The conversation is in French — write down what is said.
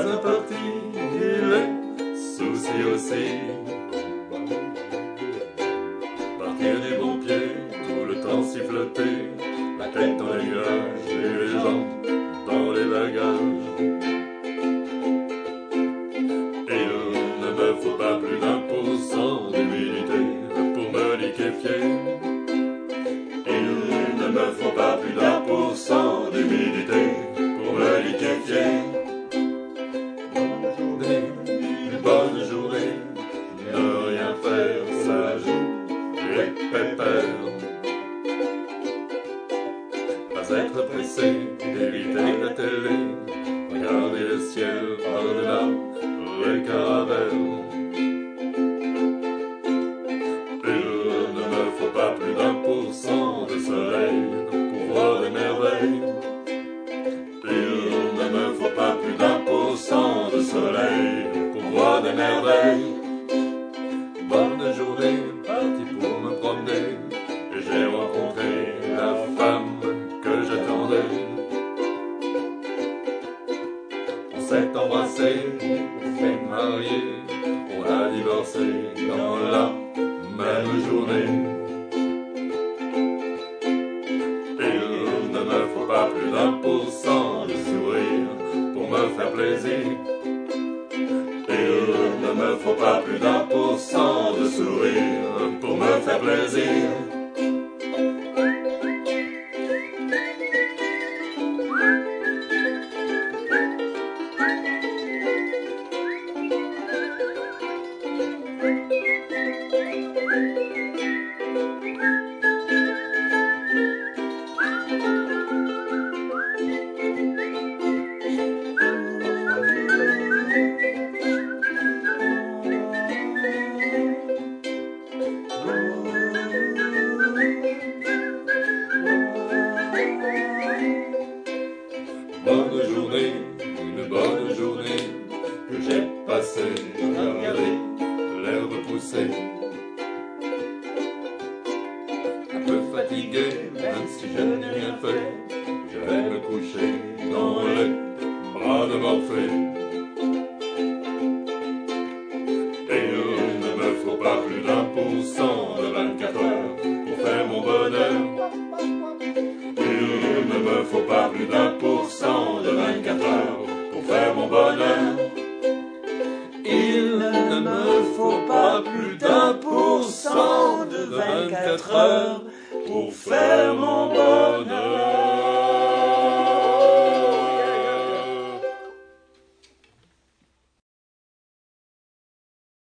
pas un parti, les soucis aussi. Partir du bon pied, tout le temps siffloter, la tête dans les nuages et les jambes dans les bagages. Il ne me faut pas plus d'1% d'humilité pour me liquéfier. Il ne me faut pas plus d'1% d'humilité pour me liquéfier. Une bonne journée, ne rien faire, ça joue les pépères. Pas être pressé, éviter la télé, regarder le ciel par-delà les caravelles. Il ne me faut pas plus d'1% de soleil pour voir les merveilles. Il ne me faut pas plus d'1% de soleil pour voir des merveilles. Bonne journée, parti pour me promener, et j'ai rencontré la femme que j'attendais. On s'est embrassé, on s'est marié, on a divorcé dans la même journée. Il ne me faut pas plus d'1% de sourire pour me faire plaisir. Il ne me faut pas plus d'1% de sourire pour me faire plaisir. Bonne journée, une bonne journée que j'ai passée à regarder l'herbe pousser. Un peu fatigué, même si je n'ai rien fait, je vais me coucher dans les bras de Morphée. Et il ne me faut pas plus d'1% de 24 heures pour faire mon bonheur. Il ne me faut pas plus d'1% de 24 heures pour faire mon bonheur. Il ne me faut pas plus d'1% de 24 heures pour faire mon bonheur.